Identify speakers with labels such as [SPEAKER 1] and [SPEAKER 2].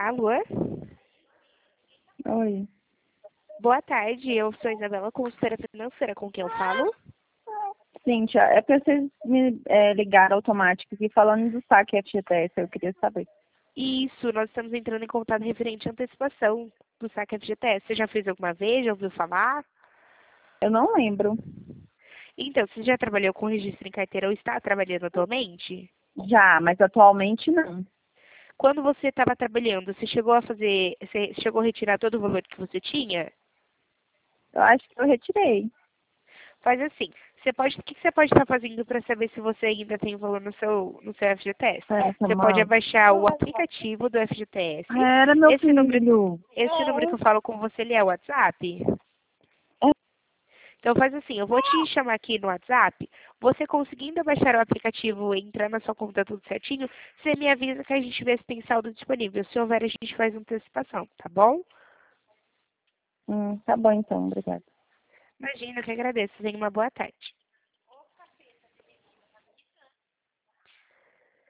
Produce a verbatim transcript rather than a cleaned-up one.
[SPEAKER 1] Alô?
[SPEAKER 2] Oi.
[SPEAKER 1] Boa tarde, eu sou Isabela, consultora financeira, com quem eu falo?
[SPEAKER 2] Cíntia, é porque vocês me é, ligaram automático aqui falando do saque F G T S, eu queria saber.
[SPEAKER 1] Isso, nós estamos entrando em contato referente à antecipação do saque F G T S. Você já fez alguma vez? Já ouviu falar?
[SPEAKER 2] Eu não lembro.
[SPEAKER 1] Então, você já trabalhou com registro em carteira ou está trabalhando atualmente?
[SPEAKER 2] Já, mas atualmente não.
[SPEAKER 1] Quando você estava trabalhando, você chegou a fazer, você chegou a retirar todo o valor que você tinha?
[SPEAKER 2] Eu acho que eu retirei.
[SPEAKER 1] Faz assim, você pode, o que você pode estar fazendo para saber se você ainda tem valor no seu, no seu F G T S?
[SPEAKER 2] Essa,
[SPEAKER 1] Você pode
[SPEAKER 2] mano.
[SPEAKER 1] abaixar o aplicativo do F G T S.
[SPEAKER 2] Era meu
[SPEAKER 1] Esse número,
[SPEAKER 2] filho.
[SPEAKER 1] esse número que eu falo com você, ele é o WhatsApp?
[SPEAKER 2] É,
[SPEAKER 1] Então faz assim, eu vou te chamar aqui no WhatsApp, você conseguindo baixar o aplicativo e entrar na sua conta tudo certinho, você me avisa que a gente vê se tem saldo disponível. Se houver, a gente faz antecipação, tá bom?
[SPEAKER 2] hum, tá bom então, obrigada.
[SPEAKER 1] Imagina, eu que agradeço. Tenha uma boa tarde.